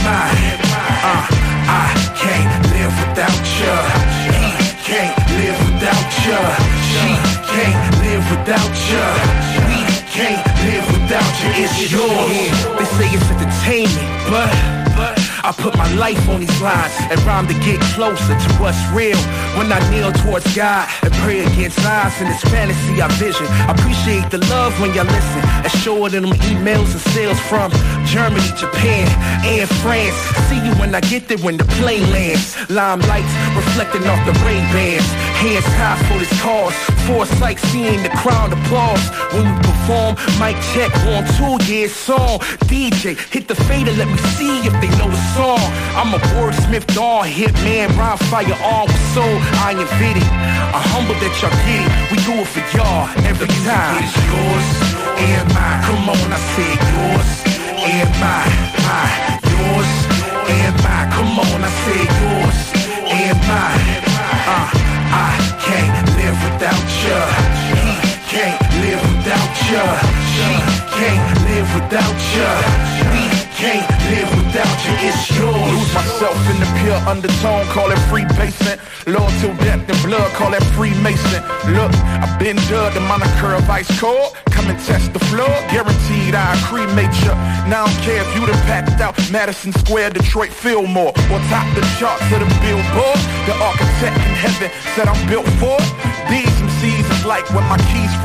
mine. I can't live without ya. He can't live without ya. She can't live without ya. We can't live without ya. It's yours. They say it's entertainment, but I put my life on these lines and rhyme to get closer to what's real. When I kneel towards God and pray against odds in this fantasy I vision. I appreciate the love when y'all listen and show it in them emails and sales from Germany, Japan, and France. See you when I get there when the plane lands. Limelights reflecting off the Ray-Bans. Hands high for this cause. Foresight seeing the crowd applause. When we perform, mic check, 1, 2, yeah, song. DJ, hit the fader, let me see if they know the song. I'm a wordsmith, dog, hit man, rhyme fire on with soul, iron fitty. I'm humble that y'all get it. We do it for y'all every time. It's yours and mine. Come on, I said yours and mine. Yours and mine. Come on, I said yours and mine. I can't live without ya. He can't live without ya. She can't live without ya. We can't live without ya. It's yours. Lose myself in the pure undertone, call it free basement. Loyal till death and blood, call that Freemason. Look, I've been judged, the moniker of ice cold. Come and test the floor, guaranteed I cremate ya. Now I don't care if you done packed out Madison Square, Detroit, Fillmore, or top the charts of the Billboard. The architect in heaven said I'm built for it. These MCs is like when my keys